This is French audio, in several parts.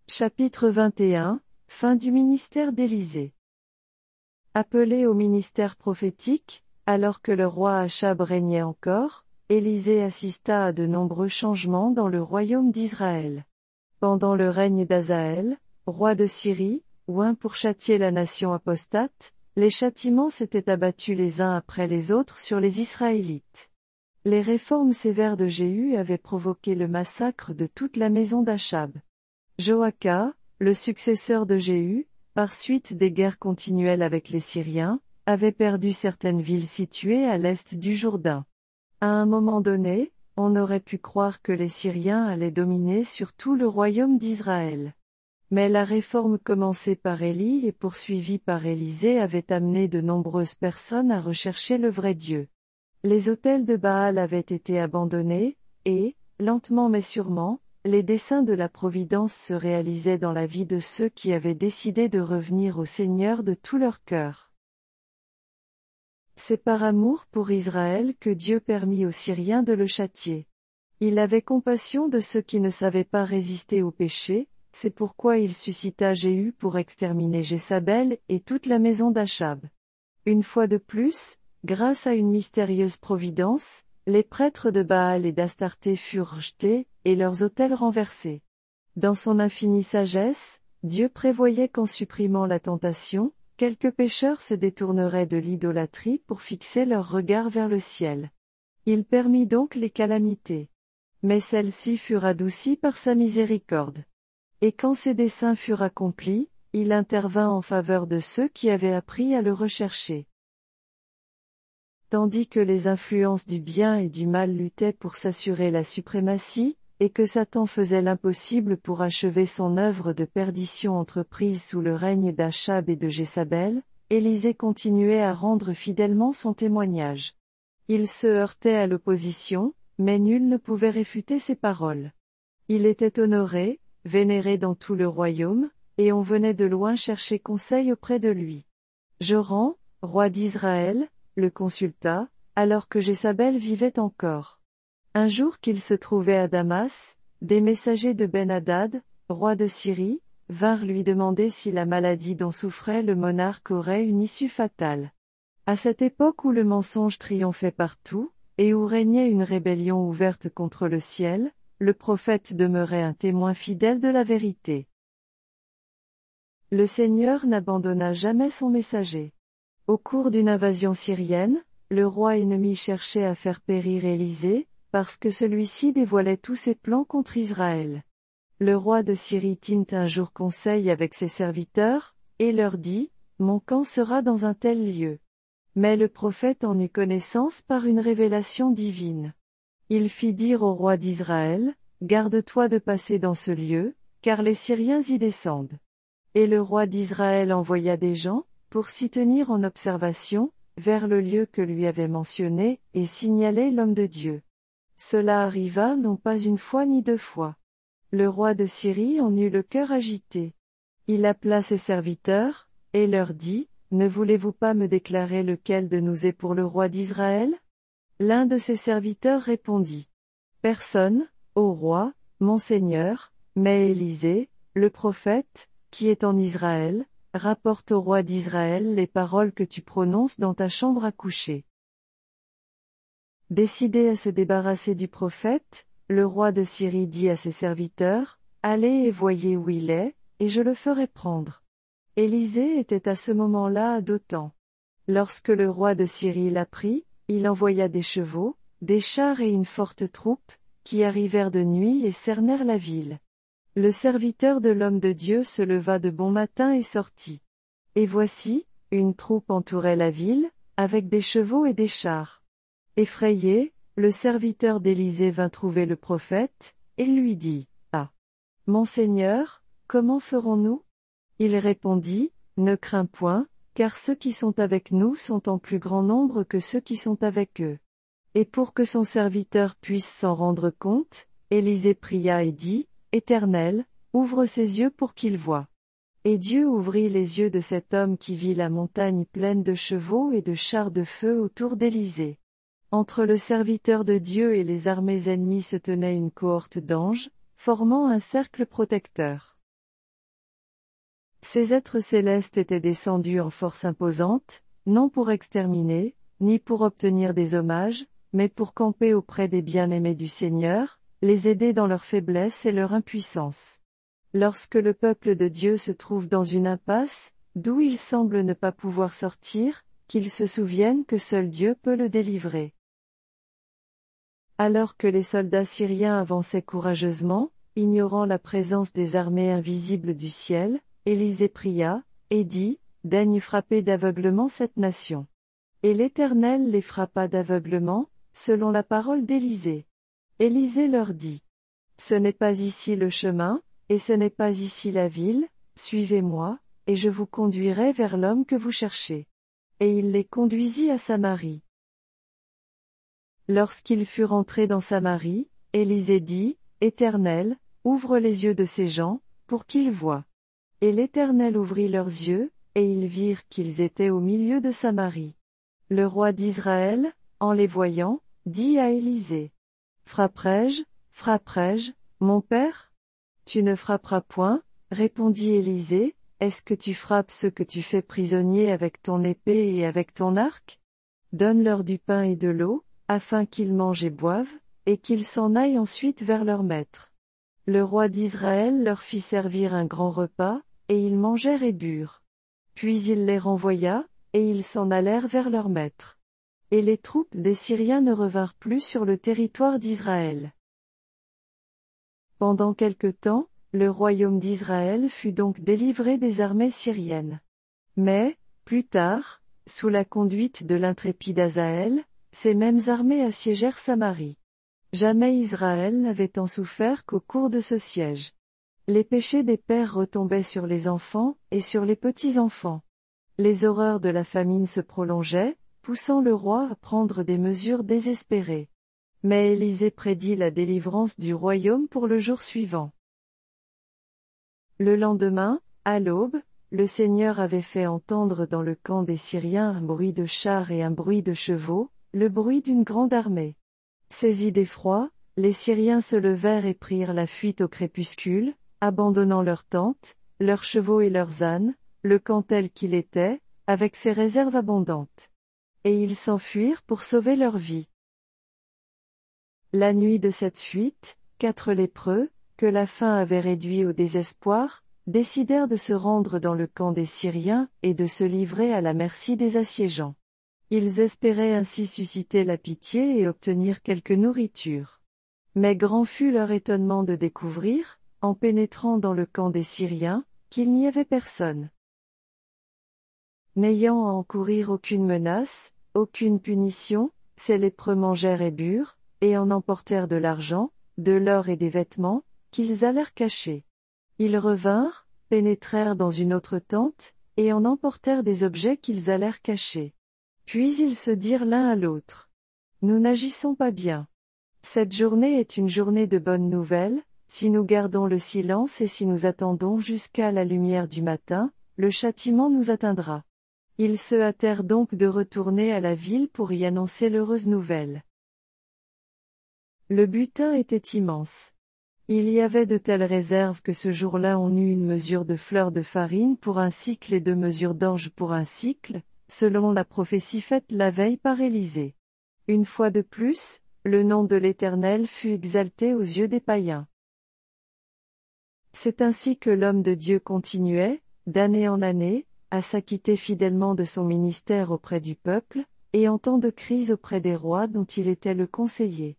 Chapitre 21, fin du ministère d'Élisée. Appelé au ministère prophétique, alors que le roi Achab régnait encore, Élisée assista à de nombreux changements dans le royaume d'Israël. Pendant le règne d'Azaël, roi de Syrie, oint pour châtier la nation apostate, les châtiments s'étaient abattus les uns après les autres sur les Israélites. Les réformes sévères de Jéhu avaient provoqué le massacre de toute la maison d'Achab. Joachim, le successeur de Jéhu, par suite des guerres continuelles avec les Syriens, avait perdu certaines villes situées à l'est du Jourdain. À un moment donné, on aurait pu croire que les Syriens allaient dominer sur tout le royaume d'Israël. Mais la réforme commencée par Élie et poursuivie par Élisée avait amené de nombreuses personnes à rechercher le vrai Dieu. Les autels de Baal avaient été abandonnés, et, lentement mais sûrement, les desseins de la providence se réalisaient dans la vie de ceux qui avaient décidé de revenir au Seigneur de tout leur cœur. C'est par amour pour Israël que Dieu permit aux Syriens de le châtier. Il avait compassion de ceux qui ne savaient pas résister au péché, c'est pourquoi il suscita Jéhu pour exterminer Jézabel et toute la maison d'Achab. Une fois de plus, grâce à une mystérieuse providence, les prêtres de Baal et d'Astarté furent rejetés, et leurs autels renversés. Dans son infinie sagesse, Dieu prévoyait qu'en supprimant la tentation, quelques pécheurs se détourneraient de l'idolâtrie pour fixer leur regard vers le ciel. Il permit donc les calamités. Mais celles-ci furent adoucies par sa miséricorde. Et quand ses desseins furent accomplis, il intervint en faveur de ceux qui avaient appris à le rechercher. Tandis que les influences du bien et du mal luttaient pour s'assurer la suprématie, et que Satan faisait l'impossible pour achever son œuvre de perdition entreprise sous le règne d'Achab et de Jézabel, Élisée continuait à rendre fidèlement son témoignage. Il se heurtait à l'opposition, mais nul ne pouvait réfuter ses paroles. Il était honoré, vénéré dans tout le royaume, et on venait de loin chercher conseil auprès de lui. Joram, roi d'Israël, le consulta, alors que Jézabel vivait encore. Un jour qu'il se trouvait à Damas, des messagers de Ben-Hadad, roi de Syrie, vinrent lui demander si la maladie dont souffrait le monarque aurait une issue fatale. À cette époque où le mensonge triomphait partout, et où régnait une rébellion ouverte contre le ciel, le prophète demeurait un témoin fidèle de la vérité. Le Seigneur n'abandonna jamais son messager. Au cours d'une invasion syrienne, le roi ennemi cherchait à faire périr Élisée, parce que celui-ci dévoilait tous ses plans contre Israël. Le roi de Syrie tint un jour conseil avec ses serviteurs, et leur dit, « Mon camp sera dans un tel lieu. » Mais le prophète en eut connaissance par une révélation divine. Il fit dire au roi d'Israël, « Garde-toi de passer dans ce lieu, car les Syriens y descendent. » Et le roi d'Israël envoya des gens, pour s'y tenir en observation, vers le lieu que lui avait mentionné, et signaler l'homme de Dieu. Cela arriva non pas une fois ni deux fois. Le roi de Syrie en eut le cœur agité. Il appela ses serviteurs, et leur dit, « Ne voulez-vous pas me déclarer lequel de nous est pour le roi d'Israël ?» L'un de ses serviteurs répondit, « Personne, ô roi, mon seigneur, mais Élisée, le prophète, qui est en Israël, rapporte au roi d'Israël les paroles que tu prononces dans ta chambre à coucher. » Décidé à se débarrasser du prophète, le roi de Syrie dit à ses serviteurs, « Allez et voyez où il est, et je le ferai prendre. » Élisée était à ce moment-là à Dothan. Lorsque le roi de Syrie l'apprit, il envoya des chevaux, des chars et une forte troupe, qui arrivèrent de nuit et cernèrent la ville. Le serviteur de l'homme de Dieu se leva de bon matin et sortit. Et voici, une troupe entourait la ville, avec des chevaux et des chars. Effrayé, le serviteur d'Élisée vint trouver le prophète, et lui dit, « Ah! Mon Seigneur, comment ferons-nous » Il répondit, « Ne crains point, car ceux qui sont avec nous sont en plus grand nombre que ceux qui sont avec eux. » Et pour que son serviteur puisse s'en rendre compte, Élisée pria et dit, « Éternel, ouvre ses yeux pour qu'il voie. » Et Dieu ouvrit les yeux de cet homme qui vit la montagne pleine de chevaux et de chars de feu autour d'Élisée. Entre le serviteur de Dieu et les armées ennemies se tenait une cohorte d'anges, formant un cercle protecteur. Ces êtres célestes étaient descendus en force imposante, non pour exterminer, ni pour obtenir des hommages, mais pour camper auprès des bien-aimés du Seigneur, les aider dans leur faiblesse et leur impuissance. Lorsque le peuple de Dieu se trouve dans une impasse, d'où il semble ne pas pouvoir sortir, qu'il se souvienne que seul Dieu peut le délivrer. Alors que les soldats syriens avançaient courageusement, ignorant la présence des armées invisibles du ciel, Élisée pria, et dit, « Daigne frapper d'aveuglement cette nation. » Et l'Éternel les frappa d'aveuglement, selon la parole d'Élisée. Élisée leur dit, « Ce n'est pas ici le chemin, et ce n'est pas ici la ville, suivez-moi, et je vous conduirai vers l'homme que vous cherchez. » Et il les conduisit à Samarie. Lorsqu'ils furent entrés dans Samarie, Élisée dit, « Éternel, ouvre les yeux de ces gens, pour qu'ils voient. » Et l'Éternel ouvrit leurs yeux, et ils virent qu'ils étaient au milieu de Samarie. Le roi d'Israël, en les voyant, dit à Élisée, « Frapperai-je, mon père ? » « Tu ne frapperas point, répondit Élisée, est-ce que tu frappes ceux que tu fais prisonniers avec ton épée et avec ton arc ? Donne-leur du pain et de l'eau, afin qu'ils mangent et boivent, et qu'ils s'en aillent ensuite vers leur maître. » Le roi d'Israël leur fit servir un grand repas, et ils mangèrent et burent. Puis il les renvoya, et ils s'en allèrent vers leur maître. Et les troupes des Syriens ne revinrent plus sur le territoire d'Israël. Pendant quelque temps, le royaume d'Israël fut donc délivré des armées syriennes. Mais, plus tard, sous la conduite de l'intrépide Asaël, ces mêmes armées assiégèrent Samarie. Jamais Israël n'avait tant souffert qu'au cours de ce siège. Les péchés des pères retombaient sur les enfants, et sur les petits-enfants. Les horreurs de la famine se prolongeaient, poussant le roi à prendre des mesures désespérées. Mais Élisée prédit la délivrance du royaume pour le jour suivant. Le lendemain, à l'aube, le Seigneur avait fait entendre dans le camp des Syriens un bruit de chars et un bruit de chevaux, le bruit d'une grande armée. Saisis d'effroi, les Syriens se levèrent et prirent la fuite au crépuscule, abandonnant leurs tentes, leurs chevaux et leurs ânes, le camp tel qu'il était, avec ses réserves abondantes. Et ils s'enfuirent pour sauver leur vie. La nuit de cette fuite, 4 lépreux, que la faim avait réduits au désespoir, décidèrent de se rendre dans le camp des Syriens et de se livrer à la merci des assiégeants. Ils espéraient ainsi susciter la pitié et obtenir quelque nourriture. Mais grand fut leur étonnement de découvrir, en pénétrant dans le camp des Syriens, qu'il n'y avait personne. N'ayant à encourir aucune menace, aucune punition, ces lépreux mangèrent et burent, et en emportèrent de l'argent, de l'or et des vêtements, qu'ils allèrent cacher. Ils revinrent, pénétrèrent dans une autre tente, et en emportèrent des objets qu'ils allèrent cacher. Puis ils se dirent l'un à l'autre. Nous n'agissons pas bien. Cette journée est une journée de bonnes nouvelles, si nous gardons le silence et si nous attendons jusqu'à la lumière du matin, le châtiment nous atteindra. Ils se hâtèrent donc de retourner à la ville pour y annoncer l'heureuse nouvelle. Le butin était immense. Il y avait de telles réserves que ce jour-là on eut une mesure de fleur de farine pour un cycle et 2 mesures d'orge pour un cycle, selon la prophétie faite la veille par Élisée. Une fois de plus, le nom de l'Éternel fut exalté aux yeux des païens. C'est ainsi que l'homme de Dieu continuait, d'année en année, à s'acquitter fidèlement de son ministère auprès du peuple, et en temps de crise auprès des rois dont il était le conseiller.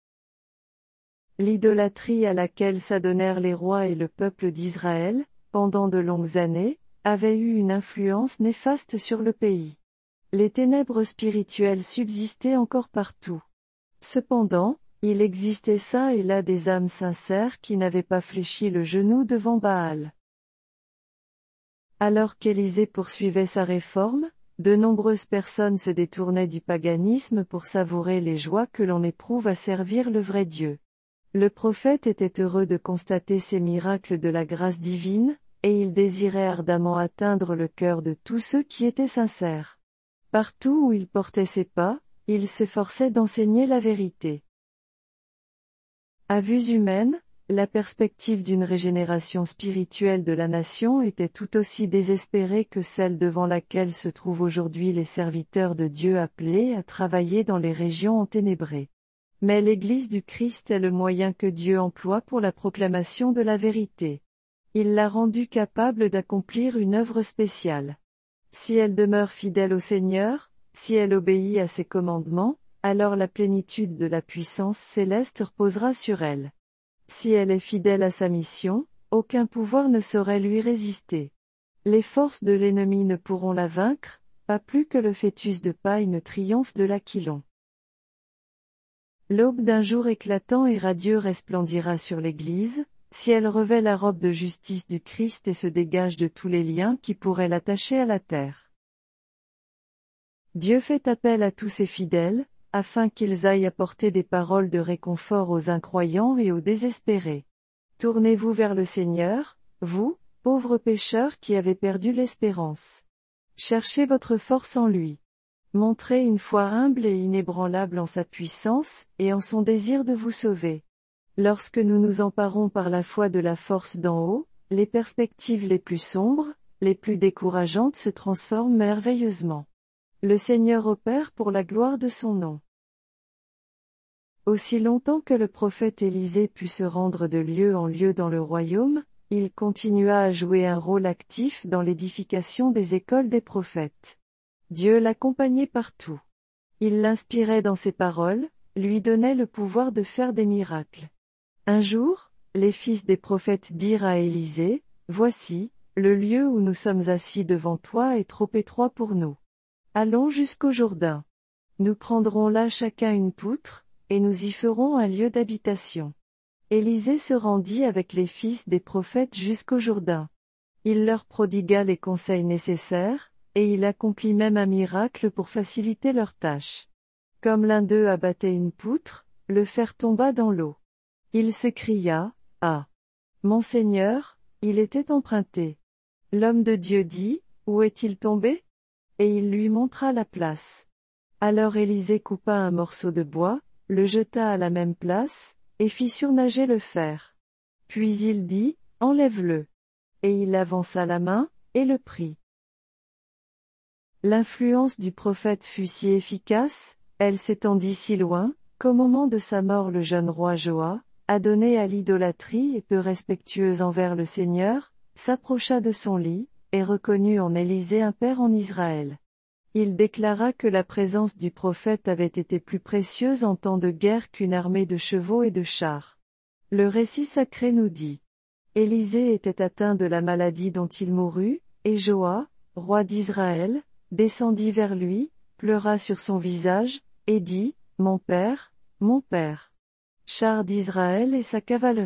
L'idolâtrie à laquelle s'adonnèrent les rois et le peuple d'Israël, pendant de longues années, avait eu une influence néfaste sur le pays. Les ténèbres spirituelles subsistaient encore partout. Cependant, il existait çà et là des âmes sincères qui n'avaient pas fléchi le genou devant Baal. Alors qu'Élisée poursuivait sa réforme, de nombreuses personnes se détournaient du paganisme pour savourer les joies que l'on éprouve à servir le vrai Dieu. Le prophète était heureux de constater ces miracles de la grâce divine, et il désirait ardemment atteindre le cœur de tous ceux qui étaient sincères. Partout où il portait ses pas, il s'efforçait d'enseigner la vérité. À vues humaines, La perspective d'une régénération spirituelle de la nation était tout aussi désespérée que celle devant laquelle se trouvent aujourd'hui les serviteurs de Dieu appelés à travailler dans les régions enténébrées. Mais l'Église du Christ est le moyen que Dieu emploie pour la proclamation de la vérité. Il l'a rendue capable d'accomplir une œuvre spéciale. Si elle demeure fidèle au Seigneur, si elle obéit à ses commandements, alors la plénitude de la puissance céleste reposera sur elle. Si elle est fidèle à sa mission, aucun pouvoir ne saurait lui résister. Les forces de l'ennemi ne pourront la vaincre, pas plus que le fœtus de paille ne triomphe de l'aquilon. L'aube d'un jour éclatant et radieux resplendira sur l'Église, si elle revêt la robe de justice du Christ et se dégage de tous les liens qui pourraient l'attacher à la terre. Dieu fait appel à tous ses fidèles, afin qu'ils aillent apporter des paroles de réconfort aux incroyants et aux désespérés. Tournez-vous vers le Seigneur, vous, pauvres pécheurs qui avez perdu l'espérance. Cherchez votre force en lui. Montrez une foi humble et inébranlable en sa puissance, et en son désir de vous sauver. Lorsque nous nous emparons par la foi de la force d'en haut, les perspectives les plus sombres, les plus décourageantes se transforment merveilleusement. Le Seigneur opère pour la gloire de son nom. Aussi longtemps que le prophète Élisée put se rendre de lieu en lieu dans le royaume, il continua à jouer un rôle actif dans l'édification des écoles des prophètes. Dieu l'accompagnait partout. Il l'inspirait dans ses paroles, lui donnait le pouvoir de faire des miracles. Un jour, les fils des prophètes dirent à Élisée, « Voici, le lieu où nous sommes assis devant toi est trop étroit pour nous. Allons jusqu'au Jourdain. Nous prendrons là chacun une poutre, et nous y ferons un lieu d'habitation. » Élisée se rendit avec les fils des prophètes jusqu'au Jourdain. Il leur prodigua les conseils nécessaires, et il accomplit même un miracle pour faciliter leur tâche. Comme l'un d'eux abattait une poutre, le fer tomba dans l'eau. Il s'écria, « Ah! Mon Seigneur, il était emprunté. » L'homme de Dieu dit, « Où est-il tombé ?» Et il lui montra la place. Alors Élisée coupa un morceau de bois, le jeta à la même place, et fit surnager le fer. Puis il dit, « Enlève-le. » Et il avança la main, et le prit. L'influence du prophète fut si efficace, elle s'étendit si loin, qu'au moment de sa mort le jeune roi Joas, adonné à l'idolâtrie et peu respectueux envers le Seigneur, s'approcha de son lit, et reconnut en Élisée un père en Israël. Il déclara que la présence du prophète avait été plus précieuse en temps de guerre qu'une armée de chevaux et de chars. Le récit sacré nous dit. Élisée était atteint de la maladie dont il mourut, et Joas, roi d'Israël, descendit vers lui, pleura sur son visage, et dit, « Mon père, char d'Israël et sa cavalerie. »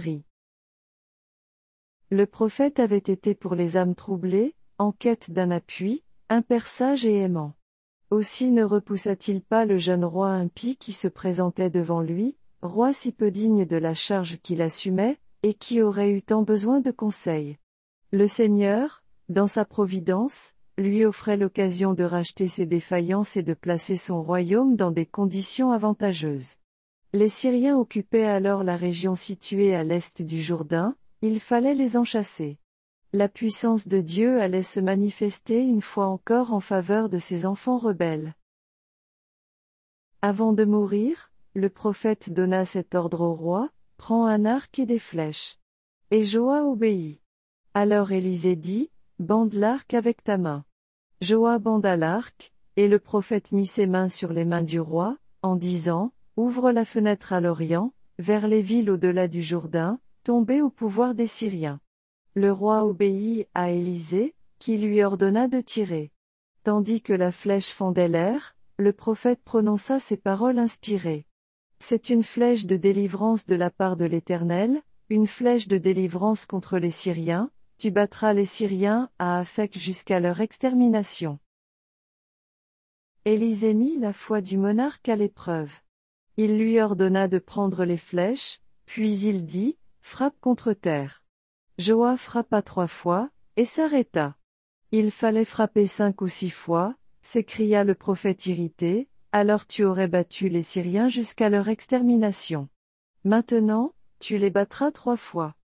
Le prophète avait été pour les âmes troublées, en quête d'un appui, un père sage et aimant. Aussi ne repoussa-t-il pas le jeune roi impie qui se présentait devant lui, roi si peu digne de la charge qu'il assumait, et qui aurait eu tant besoin de conseils. Le Seigneur, dans sa providence, lui offrait l'occasion de racheter ses défaillances et de placer son royaume dans des conditions avantageuses. Les Syriens occupaient alors la région située à l'est du Jourdain, il fallait les en chasser. La puissance de Dieu allait se manifester une fois encore en faveur de ses enfants rebelles. Avant de mourir, le prophète donna cet ordre au roi, « Prends un arc et des flèches. » Et Joas obéit. Alors Élisée dit, « Bande l'arc avec ta main. » Joas banda l'arc, et le prophète mit ses mains sur les mains du roi, en disant, « Ouvre la fenêtre à l'orient, vers les villes au-delà du Jourdain, tombées au pouvoir des Syriens. » Le roi obéit à Élisée, qui lui ordonna de tirer. Tandis que la flèche fendait l'air, le prophète prononça ces paroles inspirées. C'est une flèche de délivrance de la part de l'Éternel, une flèche de délivrance contre les Syriens, tu battras les Syriens à Aphek jusqu'à leur extermination. Élisée mit la foi du monarque à l'épreuve. Il lui ordonna de prendre les flèches, puis il dit, frappe contre terre. Joas frappa 3 fois, et s'arrêta. Il fallait frapper 5 ou 6 fois, s'écria le prophète irrité, alors tu aurais battu les Syriens jusqu'à leur extermination. Maintenant, tu les battras 3 fois.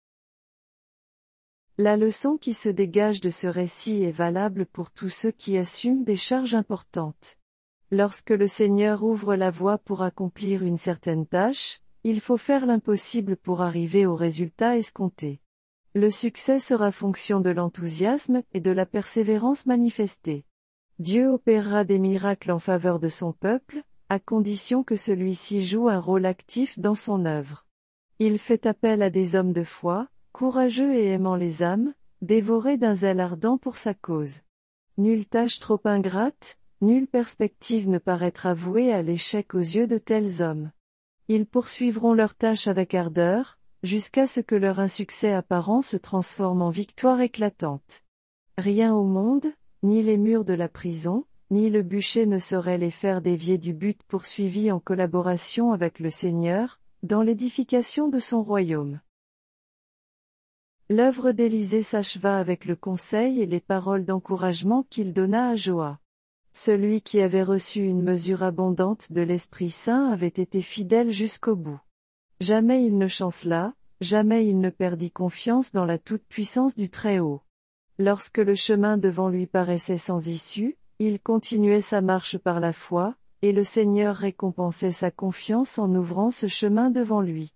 La leçon qui se dégage de ce récit est valable pour tous ceux qui assument des charges importantes. Lorsque le Seigneur ouvre la voie pour accomplir une certaine tâche, il faut faire l'impossible pour arriver au résultat escompté. Le succès sera fonction de l'enthousiasme et de la persévérance manifestée. Dieu opérera des miracles en faveur de son peuple, à condition que celui-ci joue un rôle actif dans son œuvre. Il fait appel à des hommes de foi, courageux et aimant les âmes, dévorés d'un zèle ardent pour sa cause. Nulle tâche trop ingrate, nulle perspective ne paraîtra vouée à l'échec aux yeux de tels hommes. Ils poursuivront leur tâche avec ardeur, jusqu'à ce que leur insuccès apparent se transforme en victoire éclatante. Rien au monde, ni les murs de la prison, ni le bûcher ne saurait les faire dévier du but poursuivi en collaboration avec le Seigneur, dans l'édification de son royaume. L'œuvre d'Élisée s'acheva avec le conseil et les paroles d'encouragement qu'il donna à Joas. Celui qui avait reçu une mesure abondante de l'Esprit Saint avait été fidèle jusqu'au bout. Jamais il ne chancela, jamais il ne perdit confiance dans la toute-puissance du Très-Haut. Lorsque le chemin devant lui paraissait sans issue, il continuait sa marche par la foi, et le Seigneur récompensait sa confiance en ouvrant ce chemin devant lui.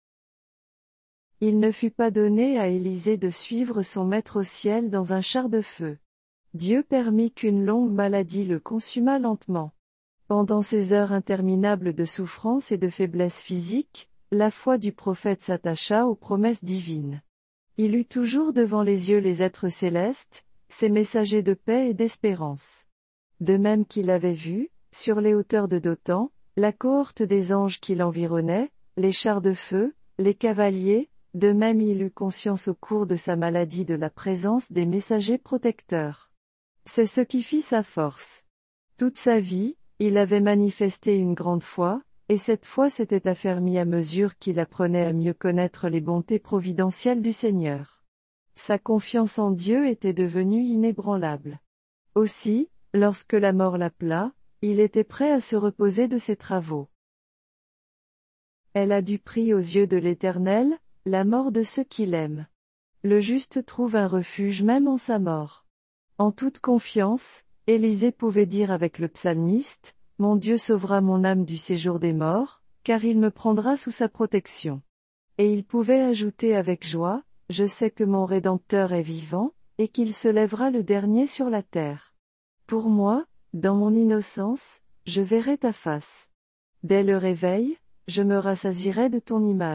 Il ne fut pas donné à Élisée de suivre son maître au ciel dans un char de feu. Dieu permit qu'une longue maladie le consumât lentement. Pendant ces heures interminables de souffrance et de faiblesse physique, la foi du prophète s'attacha aux promesses divines. Il eut toujours devant les yeux les êtres célestes, ces messagers de paix et d'espérance. De même qu'il avait vu, sur les hauteurs de Dothan, la cohorte des anges qui l'environnaient, les chars de feu, les cavaliers, de même il eut conscience au cours de sa maladie de la présence des messagers protecteurs. C'est ce qui fit sa force. Toute sa vie, il avait manifesté une grande foi, et cette foi s'était affermie à mesure qu'il apprenait à mieux connaître les bontés providentielles du Seigneur. Sa confiance en Dieu était devenue inébranlable. Aussi, lorsque la mort l'appela, il était prêt à se reposer de ses travaux. Elle a du prix aux yeux de l'Éternel, la mort de ceux qui l'aiment. Le juste trouve un refuge même en sa mort. En toute confiance, Élisée pouvait dire avec le psalmiste, « Mon Dieu sauvera mon âme du séjour des morts, car il me prendra sous sa protection. » Et il pouvait ajouter avec joie, « Je sais que mon Rédempteur est vivant, et qu'il se lèvera le dernier sur la terre. Pour moi, dans mon innocence, je verrai ta face. Dès le réveil, je me rassasierai de ton image. »